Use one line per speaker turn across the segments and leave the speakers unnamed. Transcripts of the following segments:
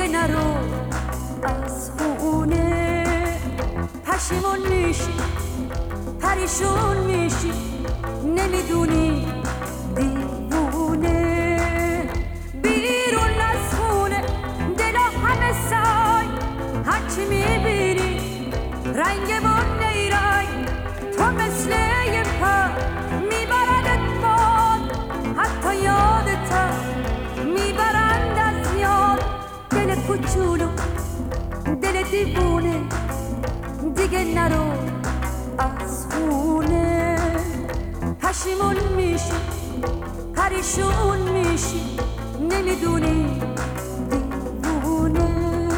نرو از خونه. پشیمون میشی پریشون میشی نمیدونی دیوونه. بیرون از خونه دلا همه سای هرچی میبینی رنگ بون نیرای. تو مثل یه پر میبردت باد حتی یادت میبرند از یاد. دل کوچولو دل دیوونه دیگه نرو از خونه. پشیمون میشی پریشون میشی نمیدونی دیوونه.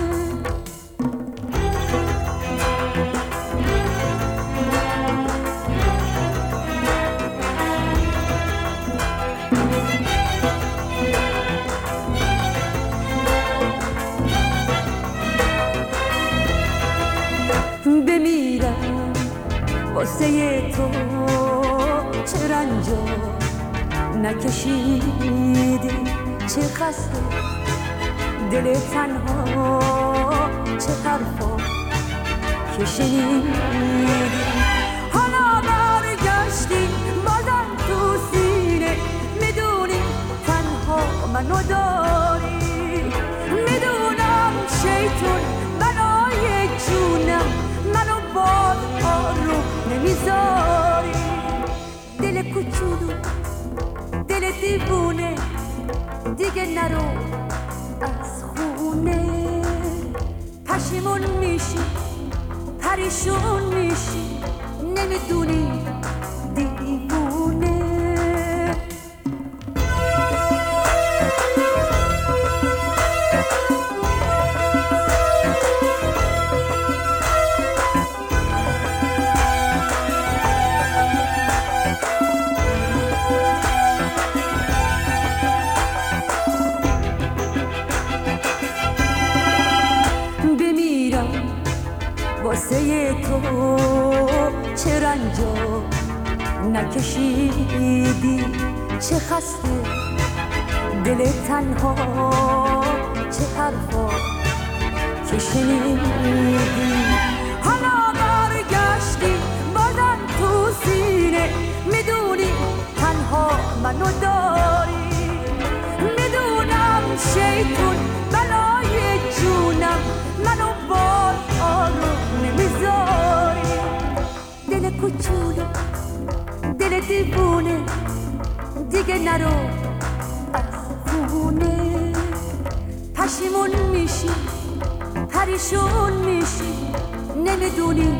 بمیرم واسه تو چه رنجا نکشیدی چه خسته دل تنها چه حرفا که شنیدی. حالا برگشتی بازم تو سینه میدونی تنها منو داری. میدونم شیطون بنای جونم منو باز آروم نمیذاری. دل کوچولو دل دیوونه دیگه نرو از خونه. پشیمون میشی پریشون میشی نمیدونی دیوونه. واسه تو چه رنجا نکشیدی چه خسته دل تنها چه حرفا که شنیدی. حالا برگشتی بازم تو سینه میدونی تنها منو داری. میدونم شیطون بلای جونم منو باز آروم نمیذاری. دل کوچولو دل دیوونه دیگه نرو از خونه. پشیمون میشی پریشون میشی نمیدونی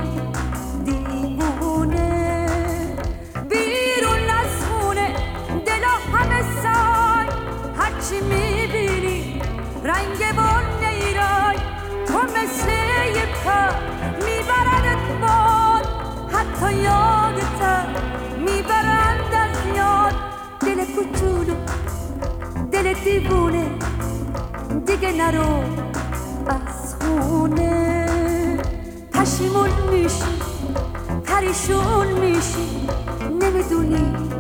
دیوونه. بیرون از خونه دلا همه سای هرچی میبینی رنگ بون نیرای. تو مثل یه پر میبردت باد حتی یادت میبرند از یاد. دل کوچولو دل دیوونه دیگه نرو از خونه. پشیمون میشی پریشون میشی نمیدونی